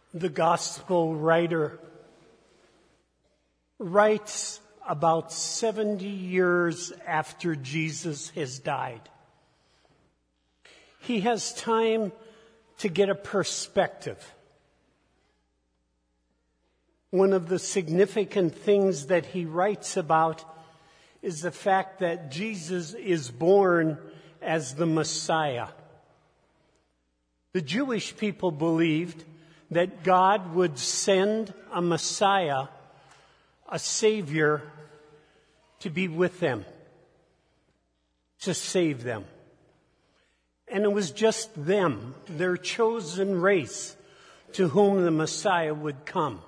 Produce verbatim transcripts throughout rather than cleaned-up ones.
The gospel writer writes about seventy years after Jesus has died. He has time to get a perspective. One of the significant things that he writes about is the fact that Jesus is born as the Messiah. The Jewish people believed that God would send a Messiah, a Savior, to be with them, to save them. And it was just them, their chosen race, to whom the Messiah would come.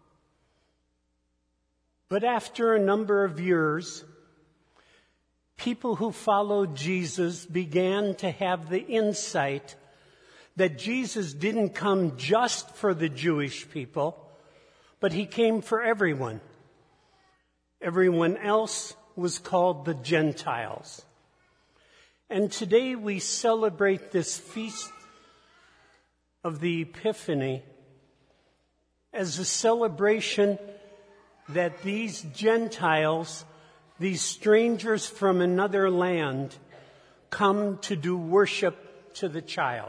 But after a number of years, people who followed Jesus began to have the insight that Jesus didn't come just for the Jewish people, but he came for everyone. Everyone else was called the Gentiles. And today we celebrate this feast of the Epiphany as a celebration that these Gentiles, these strangers from another land, come to do worship to the child.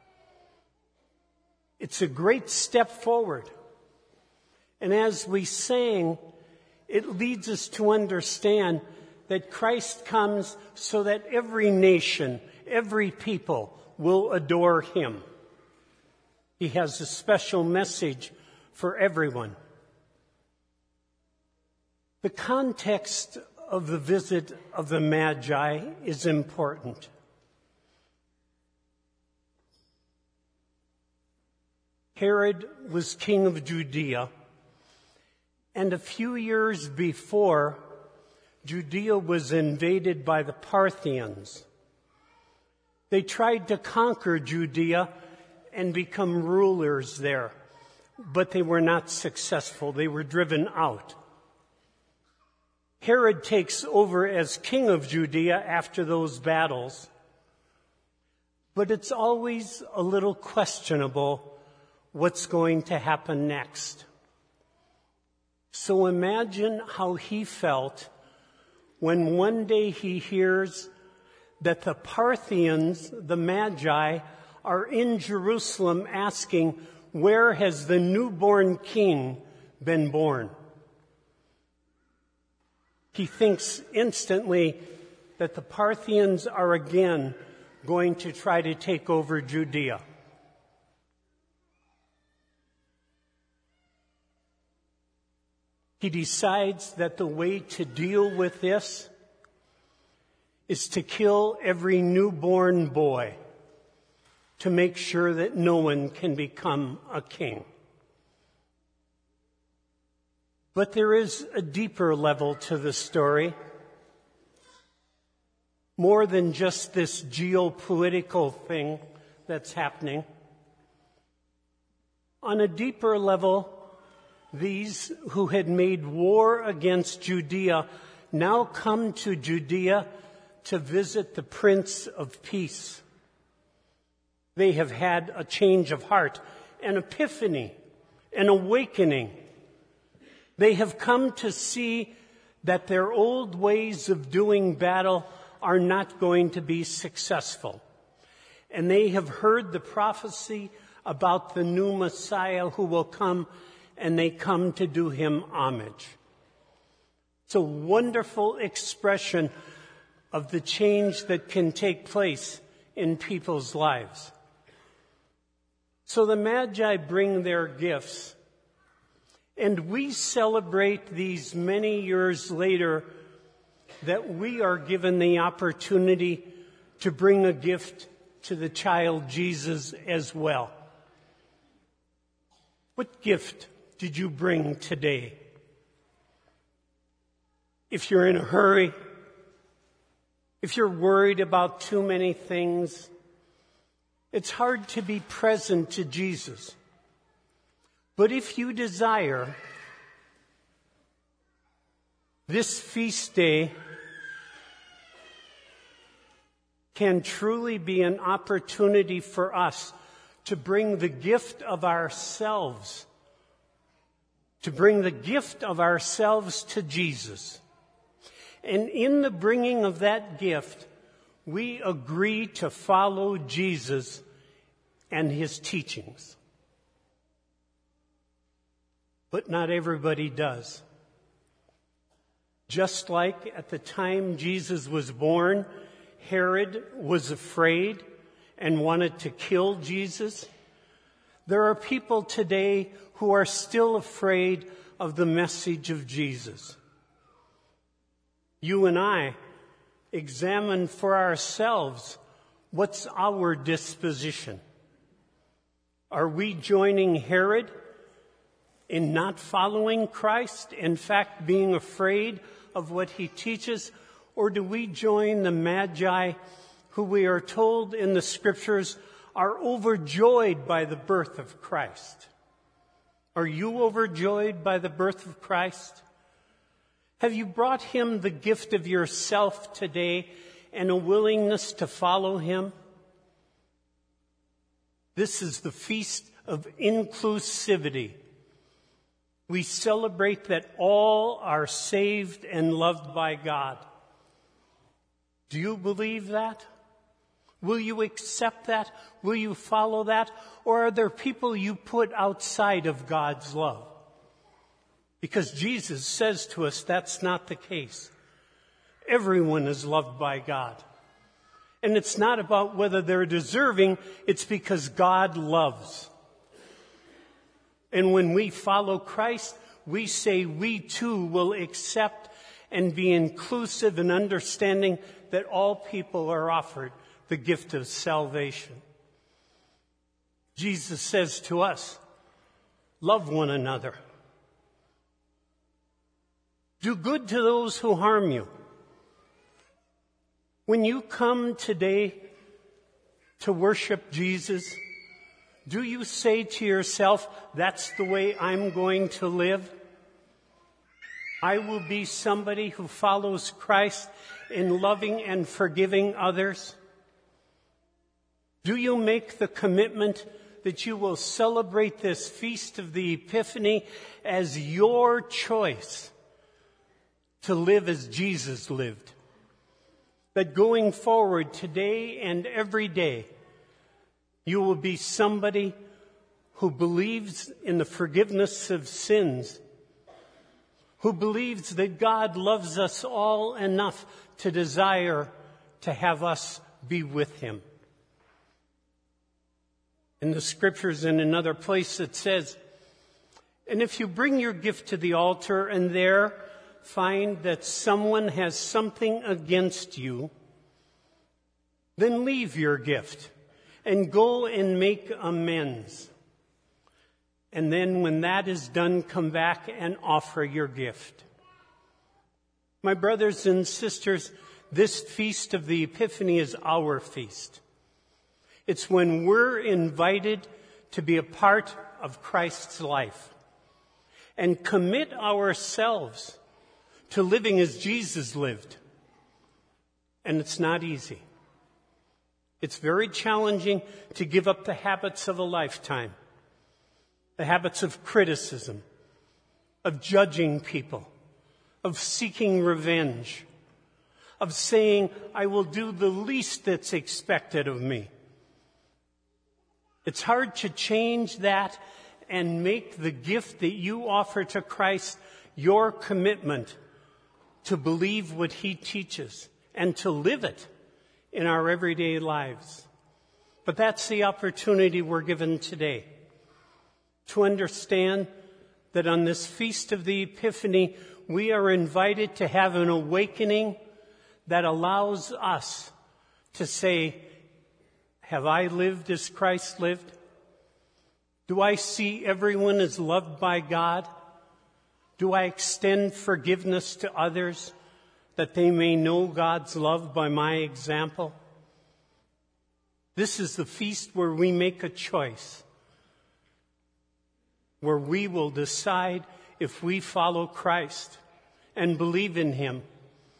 It's a great step forward. And as we sang, it leads us to understand that Christ comes so that every nation, every people will adore him. He has a special message for everyone. The context of the visit of the Magi is important. Herod was king of Judea, and a few years before, Judea was invaded by the Parthians. They tried to conquer Judea and become rulers there, but they were not successful. They were driven out. Herod takes over as king of Judea after those battles, but it's always a little questionable what's going to happen next. So imagine how he felt when one day he hears that the Parthians, the Magi, are in Jerusalem asking, where has the newborn king been born? He thinks instantly that the Parthians are again going to try to take over Judea. He decides that the way to deal with this is to kill every newborn boy to make sure that no one can become a king. But there is a deeper level to the story, more than just this geopolitical thing that's happening. On a deeper level, these who had made war against Judea now come to Judea to visit the Prince of Peace. They have had a change of heart, an epiphany, an awakening. They have come to see that their old ways of doing battle are not going to be successful. And they have heard the prophecy about the new Messiah who will come, and they come to do him homage. It's a wonderful expression of the change that can take place in people's lives. So the Magi bring their gifts, and we celebrate these many years later that we are given the opportunity to bring a gift to the child Jesus as well. What gift did you bring today? If you're in a hurry, if you're worried about too many things, it's hard to be present to Jesus. But if you desire, this feast day can truly be an opportunity for us to bring the gift of ourselves, to bring the gift of ourselves to Jesus. And in the bringing of that gift, we agree to follow Jesus and his teachings. But not everybody does. Just like at the time Jesus was born, Herod was afraid and wanted to kill Jesus, there are people today who are still afraid of the message of Jesus. You and I examine for ourselves what's our disposition. Are we joining Herod in not following Christ, in fact being afraid of what he teaches? Or do we join the Magi who we are told in the scriptures are overjoyed by the birth of Christ? Are you overjoyed by the birth of Christ? Have you brought him the gift of yourself today and a willingness to follow him? This is the feast of inclusivity. We celebrate that all are saved and loved by God. Do you believe that? Will you accept that? Will you follow that? Or are there people you put outside of God's love? Because Jesus says to us that's not the case. Everyone is loved by God. And it's not about whether they're deserving, it's because God loves. And when we follow Christ, we say we too will accept and be inclusive in understanding that all people are offered the gift of salvation. Jesus says to us, love one another. Do good to those who harm you. When you come today to worship Jesus, do you say to yourself, that's the way I'm going to live? I will be somebody who follows Christ in loving and forgiving others. Do you make the commitment that you will celebrate this feast of the Epiphany as your choice to live as Jesus lived? That going forward today and every day, you will be somebody who believes in the forgiveness of sins, who believes that God loves us all enough to desire to have us be with him. In the scriptures, in another place, it says, and if you bring your gift to the altar and there find that someone has something against you, then leave your gift and go and make amends. And then when that is done, come back and offer your gift. My brothers and sisters, this feast of the Epiphany is our feast. It's when we're invited to be a part of Christ's life and commit ourselves to living as Jesus lived. And it's not easy. It's very challenging to give up the habits of a lifetime, the habits of criticism, of judging people, of seeking revenge, of saying, I will do the least that's expected of me. It's hard to change that and make the gift that you offer to Christ your commitment to believe what he teaches and to live it in our everyday lives. But that's the opportunity we're given today, to understand that on this feast of the Epiphany, we are invited to have an awakening that allows us to say, have I lived as Christ lived? Do I see everyone as loved by God? Do I extend forgiveness to others that they may know God's love by my example? This is the feast where we make a choice, where we will decide if we follow Christ and believe in him.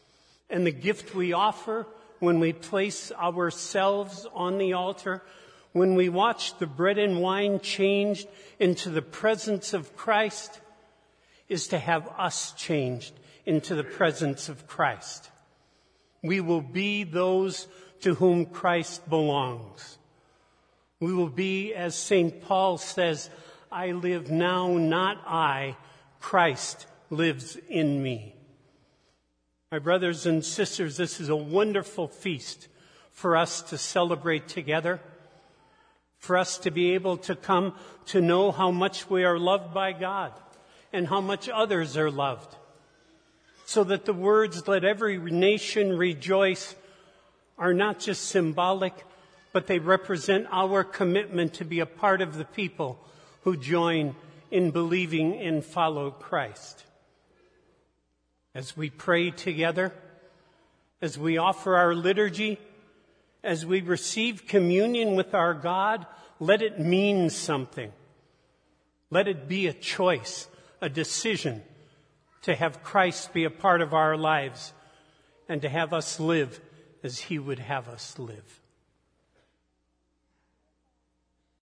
And the gift we offer when we place ourselves on the altar, when we watch the bread and wine changed into the presence of Christ is to have us changed into the presence of Christ. We will be those to whom Christ belongs. We will be, as Saint Paul says, I live now, not I, Christ lives in me. My brothers and sisters, this is a wonderful feast for us to celebrate together, for us to be able to come to know how much we are loved by God and how much others are loved, so that the words, let every nation rejoice, are not just symbolic, but they represent our commitment to be a part of the people who join in believing and follow Christ. As we pray together, as we offer our liturgy, as we receive communion with our God, let it mean something. Let it be a choice, a decision to have Christ be a part of our lives and to have us live as He would have us live.